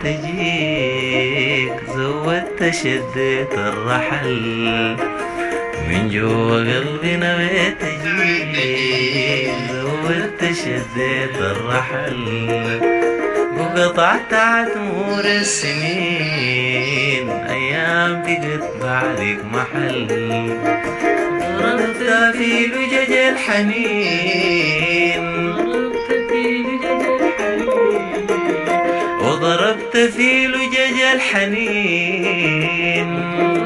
تجيك زودت شديت الرحل من جوا قلبي نويت أجيك زودت شديت الرحل وقطعت عتمور السنين أيام بقت بعدك محل ضربت في لجج الحنين وضربت في لجج الحنين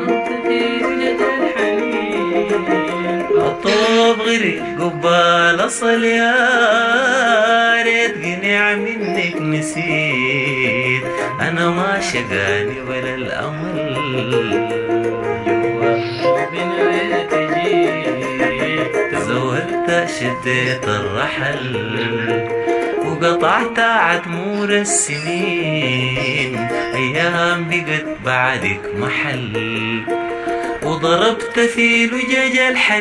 الطوب غرق قبال أصل يا ريت قنع منك نسيت أنا ما شقاني ولا الأمل زودت شديت الرحل وقطعت عتمور السنين أيام بقت بعدك محل وضربت في لجج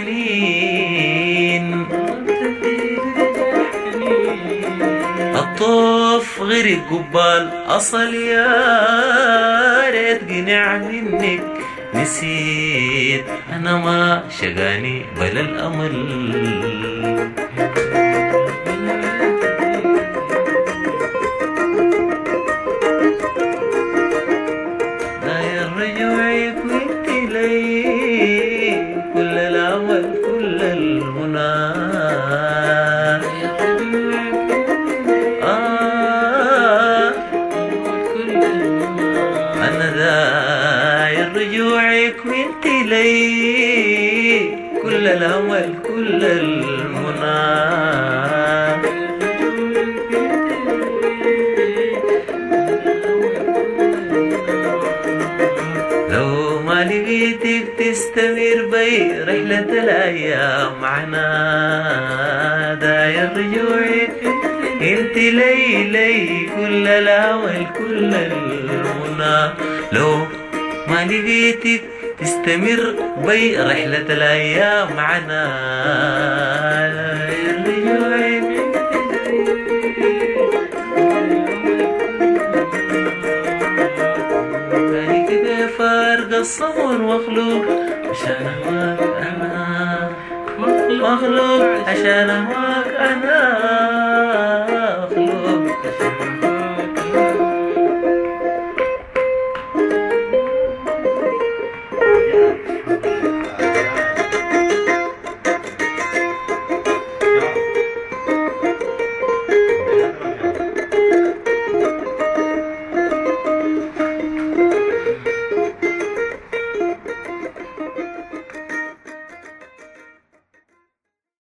الحنين الطوف غرق قبال أصل يا ريت قنع منك نسيت أنا ما شقاني بلا الأمل داير رجوعك وانت لي كل الأمل كل المنى أنا داير رجوعك وانت لي كل الأمل كل المنى لو ما لقيتك تستمر بي رحلة الأيام معنا داير رجوعك انت لي كل الأمل كل المنى لو ما لقيتك تستمر بي رحلة الأيام معنا داير رجوعك فارق الصبر مخلوق عشان أهواك أنا مخلوق عشان أهواك أنا